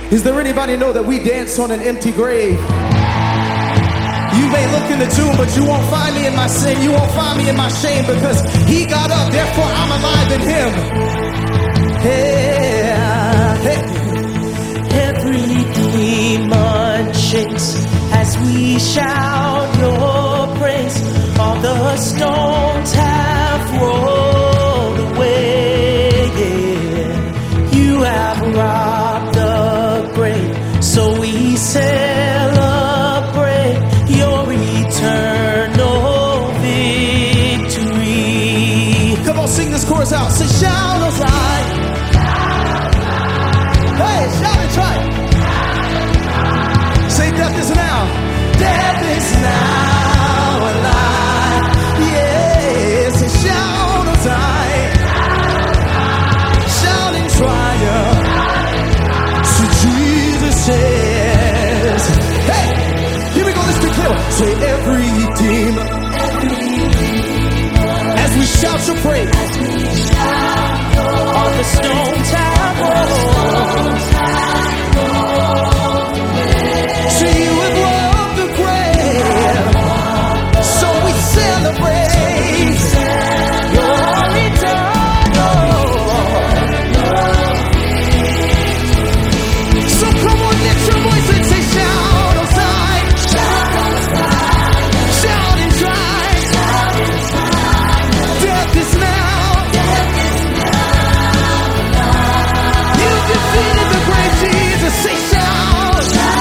Is there anybody know that we dance on an empty grave? You may look in the tomb, but you won't find me in my sin. You won't find me in my shame, because he got up, therefore I'm alive in him. Hey, hey. Every demon shakes as we shout your praise. All the stones have rolled away. Yeah. You have robbed the grave, so we celebrate your eternal victory. Come on, sing this chorus out. Say, shout outside. Hey, shout and try. Say, death is now. Death is now alive. Yes, say, shout outside. Shout in triumph. So Jesus says, hey, here we go, let's be clear. Say, every demon, as we shout your praise, all the stones have rolled. say you have loved the grave, so we celebrate your eternal. So come on, lift your voice and say, shout outside. Shout and try. Death is now. You defeated the great Jesus. Say, shout.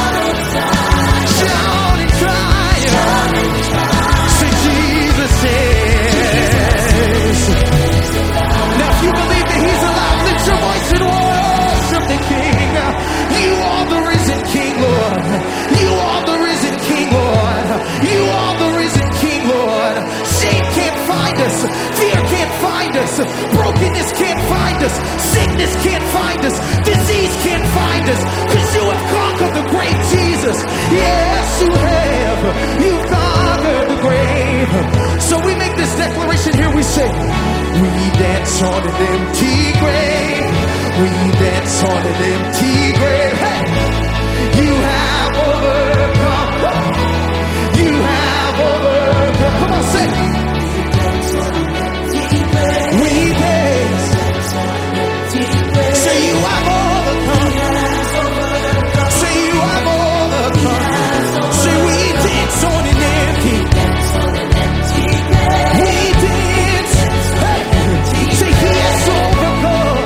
Shout and try. Say, Jesus says. Now if you believe that he's alive, lift your voice and worship the King. You are the risen King, Lord. You are the risen King, Lord. You are the risen King, Lord. Shame can't find us. Fear can't find us. Brokenness can't find us. Sickness can't find us. Disease can't find us. Because you have conquered the great Jesus. Yes, you have. You've conquered the grave. So we make this declaration here. We say, we dance on an empty grave. We dance on an empty grave. Hey! You have overcome. You have overcome. Come on, say. We dance. Say you have overcome. Say you have overcome. Say we dance on an empty. We dance. Hey. Say he has overcome.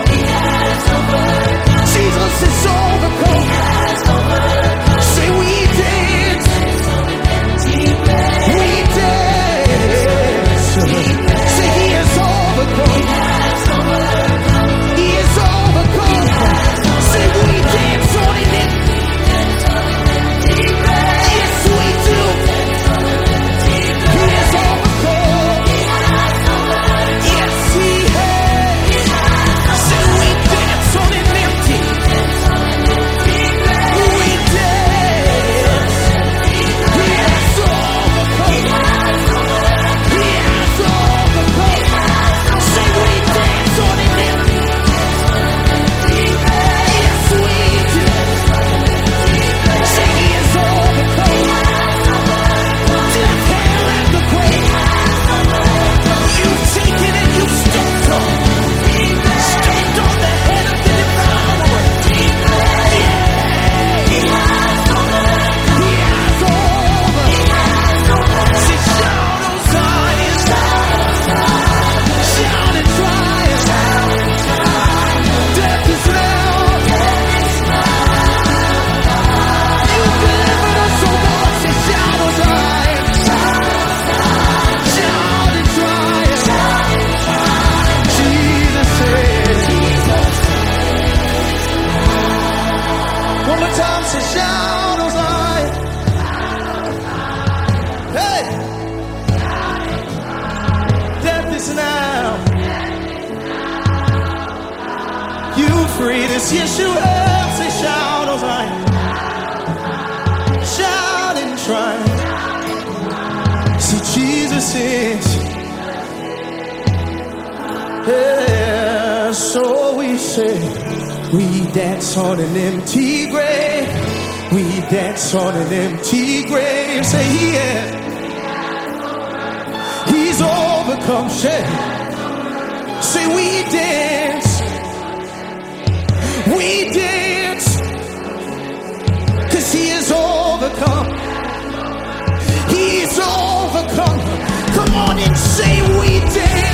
Jesus is overcome. Say we dance. We dance. Say he has overcome. He has overcome. Say we dance on it. Yes, we do. He has overcome. Yes, he has. Say we dance on it empty. We dance. He has overcome. He has overcome. Say we dance on it empty. Yes, we do. Say he has overcome. Death, hell, and the grave. You've taken and you've stepped on. Stepped on the head of the devourer. He has over. Say, shout, Zion. Shout and triumph. Death is now. You delivered us, oh God. Say, shout, Zion. Shout and triumph. Jesus says. One more time, say, shout, Zion. Hey! Death is now. You freed us, yes you have. Say, shout, Zion. Shout and triumph. See, Jesus is. Yeah, so we say. We dance on an empty grave. We dance on an empty grave. Say yeah. He's overcome. Say we dance. We dance. 'Cause he is overcome. He's overcome. Come on and say we dance.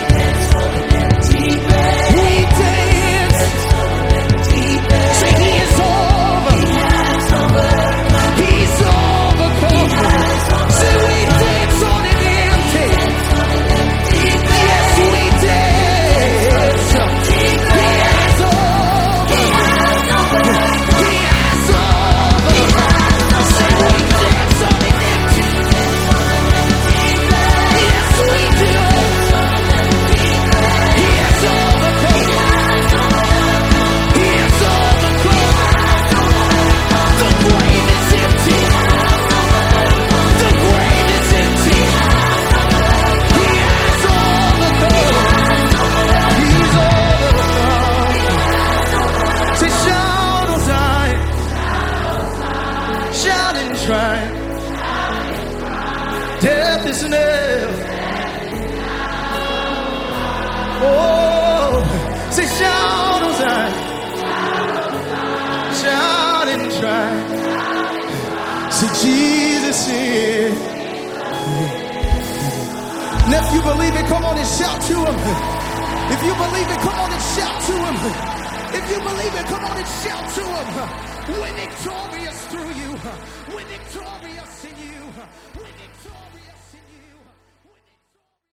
We dance. Say he is over. He's overcome. Say we dance on an empty. Yes, we dance. He is over. He is over. Say we dance on an empty. Yes, we do. He is overcome. He is overcome. The grave is empty. The grave is empty. He is overcome. He's overcome. Say shout on Zion. Shout and triumph. Death is never. Oh, say shout on Zion. Shout and triumph. Say Jesus is. And if you believe it, come on and shout to him. If you believe it, come on and shout to him. If you believe it, come on and shout to him. We're victorious through you. We're victorious in you.